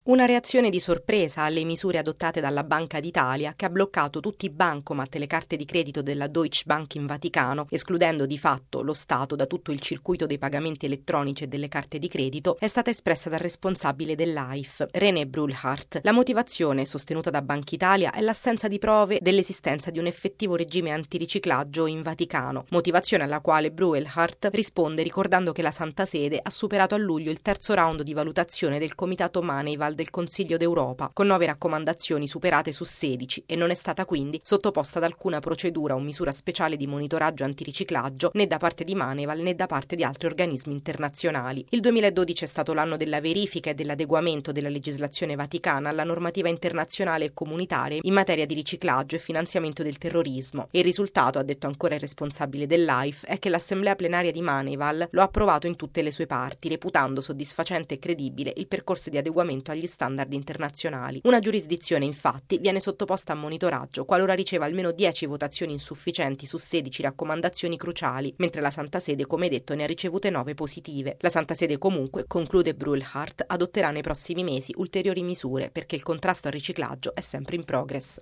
Una reazione di sorpresa alle misure adottate dalla Banca d'Italia, che ha bloccato tutti i bancomat e le carte di credito della Deutsche Bank in Vaticano, escludendo di fatto lo Stato da tutto il circuito dei pagamenti elettronici e delle carte di credito, è stata espressa dal responsabile dell'AIF, René Brulhart. La motivazione, sostenuta da Banca Italia, è l'assenza di prove dell'esistenza di un effettivo regime antiriciclaggio in Vaticano, motivazione alla quale Brulhart risponde ricordando che la Santa Sede ha superato a luglio il terzo round di valutazione del Comitato Moneyval del Consiglio d'Europa, con 9 raccomandazioni superate su 16 e non è stata quindi sottoposta ad alcuna procedura o misura speciale di monitoraggio antiriciclaggio né da parte di Moneyval né da parte di altri organismi internazionali. Il 2012 è stato l'anno della verifica e dell'adeguamento della legislazione vaticana alla normativa internazionale e comunitaria in materia di riciclaggio e finanziamento del terrorismo e il risultato, ha detto ancora il responsabile dell'AIF, è che l'assemblea plenaria di Moneyval lo ha approvato in tutte le sue parti, reputando soddisfacente e credibile il percorso di adeguamento agli standard internazionali. Una giurisdizione, infatti, viene sottoposta a monitoraggio qualora riceva almeno 10 votazioni insufficienti su 16 raccomandazioni cruciali, mentre la Santa Sede, come detto, ne ha ricevute 9 positive. La Santa Sede comunque, conclude Brulhart, adotterà nei prossimi mesi ulteriori misure perché il contrasto al riciclaggio è sempre in progress.